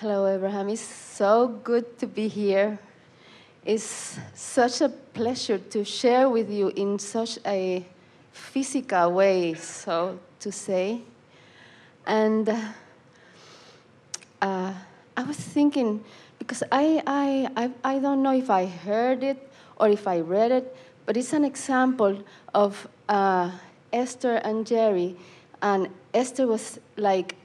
Hello, Abraham. It's so good to be here. It's such a pleasure to share with you in such a physical way, so to say. And I was thinking, because I don't know if I heard it or if I read it, but it's an example of Esther and Jerry. And Esther was like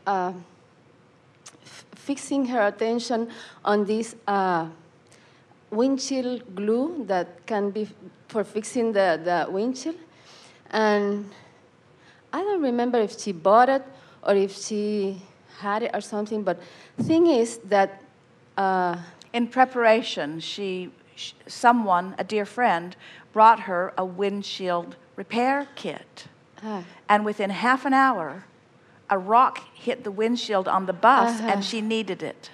fixing her attention on this windshield glue that can be for fixing the windshield. And I don't remember if she bought it or if she had it or something, but thing is that in preparation, someone, a dear friend, brought her a windshield repair kit. And within half an hour, a rock hit the windshield on the bus, and she needed it.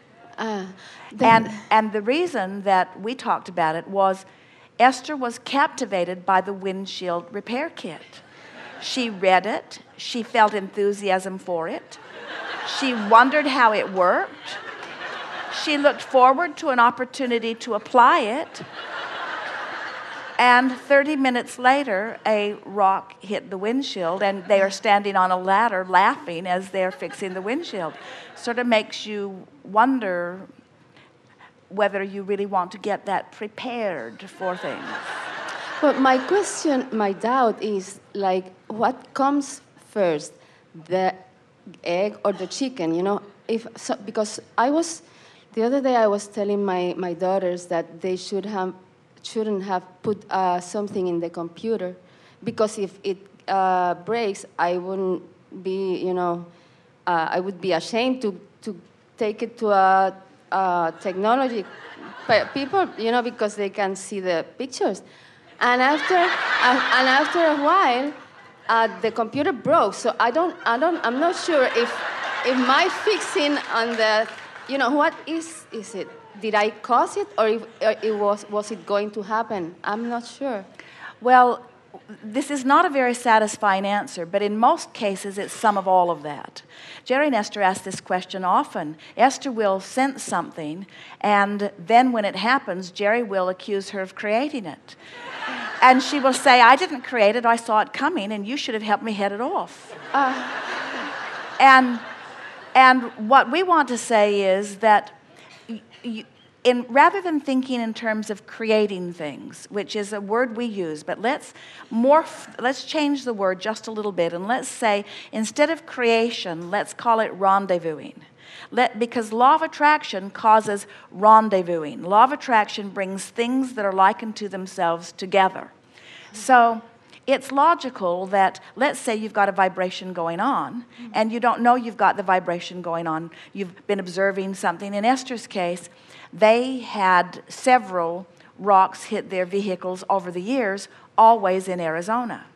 And the reason that we talked about it was Esther was captivated by the windshield repair kit. She read it. She felt enthusiasm for it. She wondered how it worked. She looked forward to an opportunity to apply it. And 30 minutes later, a rock hit the windshield, and they are standing on a ladder laughing as they're fixing the windshield. Sort of makes you wonder whether you really want to get that prepared for things. But my question, my doubt is, like, what comes first, the egg or the chicken, you know? Because the other day I was telling my daughters that they shouldn't have put something in the computer, because if it breaks, I wouldn't be, I would be ashamed to take it to a technology people, because they can see the pictures. And after a while, the computer broke. So I'm not sure if my fixing on the, what is it? Did I cause it, or was it going to happen? I'm not sure. Well, this is not a very satisfying answer, but in most cases, it's some of all of that. Jerry and Esther ask this question often. Esther will sense something, and then when it happens, Jerry will accuse her of creating it. And she will say, I didn't create it, I saw it coming, and you should have helped me head it off. And what we want to say is that rather than thinking in terms of creating things, which is a word we use, but let's change the word just a little bit, and let's say, instead of creation, let's call it rendezvousing. Because law of attraction causes rendezvousing. Law of attraction brings things that are likened to themselves together. So it's logical that, let's say you've got a vibration going on, and you don't know you've got the vibration going on. You've been observing something. In Esther's case, they had several rocks hit their vehicles over the years, always in Arizona.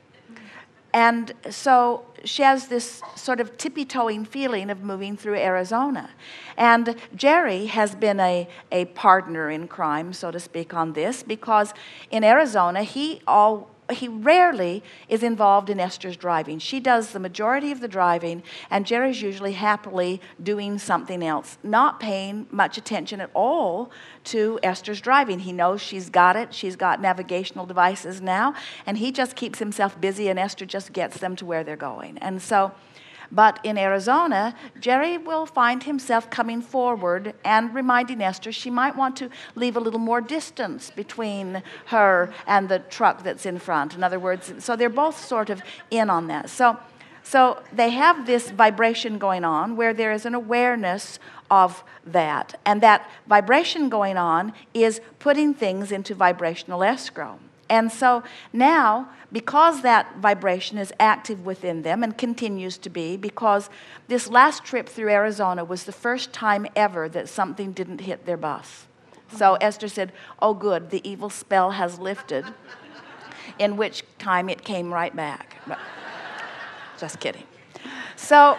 And so she has this sort of tippy-toeing feeling of moving through Arizona. And Jerry has been a partner in crime, so to speak, on this, because in Arizona, he rarely is involved in Esther's driving. She does the majority of the driving, and Jerry's usually happily doing something else, not paying much attention at all to Esther's driving. He knows she's got it. She's got navigational devices now, and he just keeps himself busy, and Esther just gets them to where they're going. And so, but in Arizona, Jerry will find himself coming forward and reminding Esther she might want to leave a little more distance between her and the truck that's in front. In other words, so they're both sort of in on that. So they have this vibration going on where there is an awareness of that. And that vibration going on is putting things into vibrational escrow. And so now, because that vibration is active within them and continues to be, because this last trip through Arizona was the first time ever that something didn't hit their bus. So Esther said, oh good, the evil spell has lifted, in which time it came right back. But, just kidding. So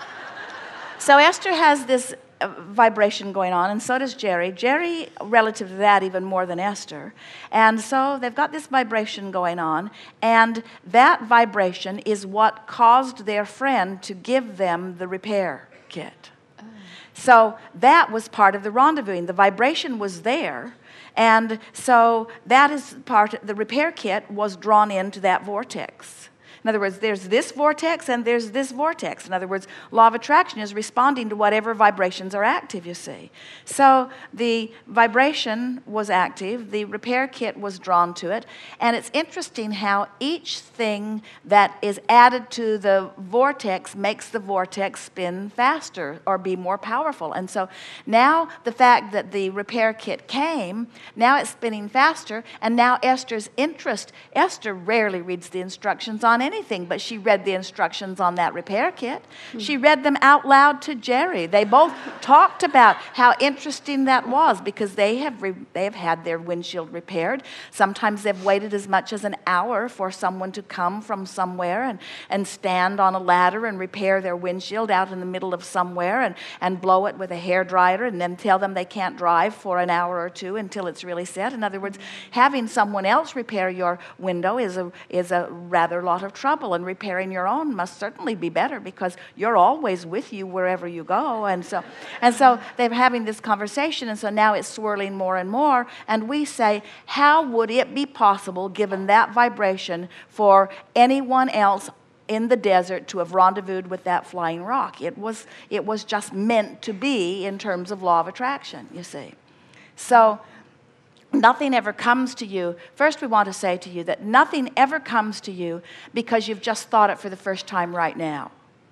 Esther has this vibration going on, and so does Jerry. Jerry, relative to that, even more than Esther. And so they've got this vibration going on, and that vibration is what caused their friend to give them the repair kit. So that was part of the rendezvousing. The vibration was there. And so that is the repair kit was drawn into that vortex. In other words, there's this vortex and there's this vortex. In other words, law of attraction is responding to whatever vibrations are active, you see. So the vibration was active, the repair kit was drawn to it, and it's interesting how each thing that is added to the vortex makes the vortex spin faster or be more powerful. And so now the fact that the repair kit came, now it's spinning faster, and now Esther's interest, Esther rarely reads the instructions on anything, but she read the instructions on that repair kit. She read them out loud to Jerry. They both talked about how interesting that was because they have had their windshield repaired. Sometimes they've waited as much as an hour for someone to come from somewhere and stand on a ladder and repair their windshield out in the middle of somewhere and blow it with a hairdryer and then tell them they can't drive for an hour or two until it's really set. In other words, having someone else repair your window is a rather lot of trouble, and repairing your own must certainly be better because you're always with you wherever you go. And so they're having this conversation, and so now it's swirling more and more, and we say, how would it be possible, given that vibration, for anyone else in the desert to have rendezvoused with that flying rock? It was just meant to be in terms of law of attraction, you see. So nothing ever comes to you. First, we want to say to you that nothing ever comes to you because you've just thought it for the first time right now.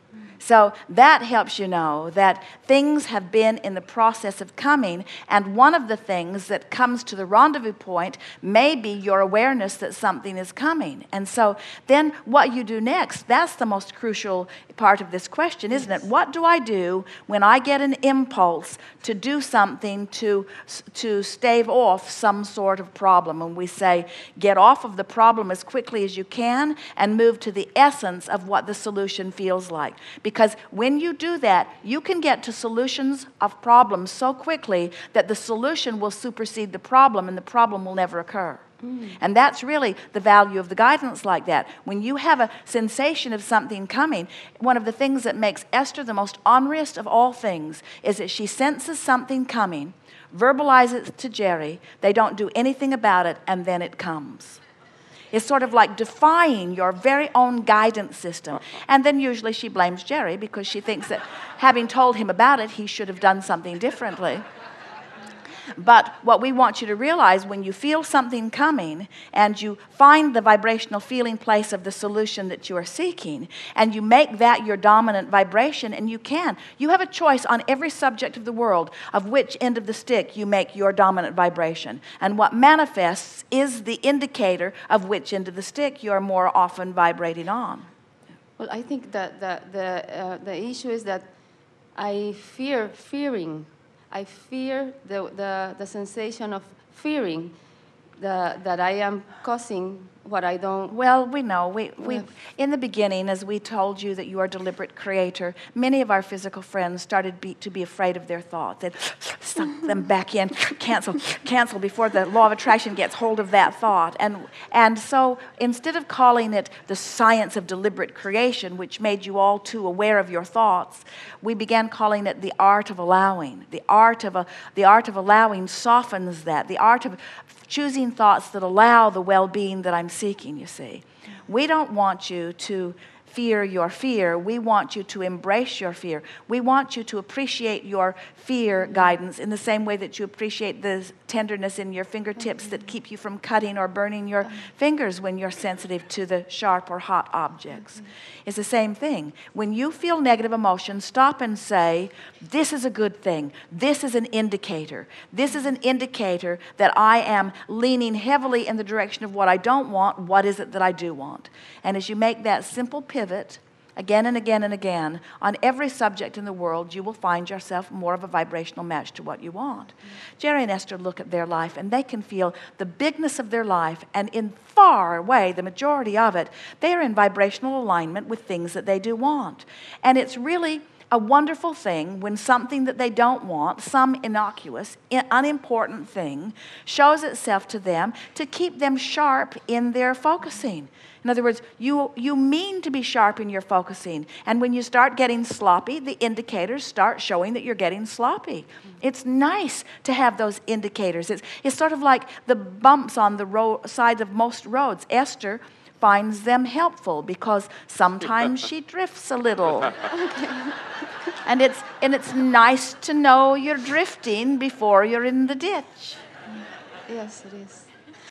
So that helps you know that things have been in the process of coming, and one of the things that comes to the rendezvous point may be your awareness that something is coming. And so then what you do next, that's the most crucial part of this question, isn't it? What do I do when I get an impulse to do something to stave off some sort of problem? And we say, get off of the problem as quickly as you can and move to the essence of what the solution feels like. Because when you do that, you can get to solutions of problems so quickly that the solution will supersede the problem and the problem will never occur. And that's really the value of the guidance like that. When you have a sensation of something coming, one of the things that makes Esther the most honoriest of all things is that she senses something coming, verbalizes it to Jerry, they don't do anything about it, and then it comes. It's sort of like defying your very own guidance system. And then usually she blames Jerry because she thinks that having told him about it, he should have done something differently. But what we want you to realize, when you feel something coming and you find the vibrational feeling place of the solution that you are seeking, and you make that your dominant vibration, and you have a choice on every subject of the world of which end of the stick you make your dominant vibration. And what manifests is the indicator of which end of the stick you are more often vibrating on. Well, I think that the issue is that I fearing. I fear the sensation of fearing that I am causing what I don't. Well, we know. We in the beginning, as we told you that you are a deliberate creator, many of our physical friends started to be afraid of their thoughts. They'd suck them back in, cancel before the law of attraction gets hold of that thought. And so instead of calling it the science of deliberate creation, which made you all too aware of your thoughts, we began calling it the art of allowing. The art of allowing softens that. The art of choosing thoughts that allow the well-being that I'm seeking, you see. We don't want you to fear your fear. We want you to embrace your fear. We want you to appreciate your fear guidance in the same way that you appreciate the tenderness in your fingertips that keep you from cutting or burning your fingers when you're sensitive to the sharp or hot objects. It's the same thing. When you feel negative emotion, stop and say, this is a good thing. This is an indicator. This is an indicator that I am leaning heavily in the direction of what I don't want. What is it that I do want? And as you make that simple pivot again and again and again on every subject in the world, you will find yourself more of a vibrational match to what you want. Jerry and Esther look at their life and they can feel the bigness of their life, and in far away, the majority of it, they are in vibrational alignment with things that they do want. And it's really a wonderful thing when something that they don't want, some innocuous, unimportant thing, shows itself to them to keep them sharp in their focusing. In other words, you mean to be sharp in your focusing. And when you start getting sloppy, the indicators start showing that you're getting sloppy. It's nice to have those indicators. It's sort of like the bumps on the sides of most roads. Esther finds them helpful because sometimes she drifts a little. And it's nice to know you're drifting before you're in the ditch. Yes, it is.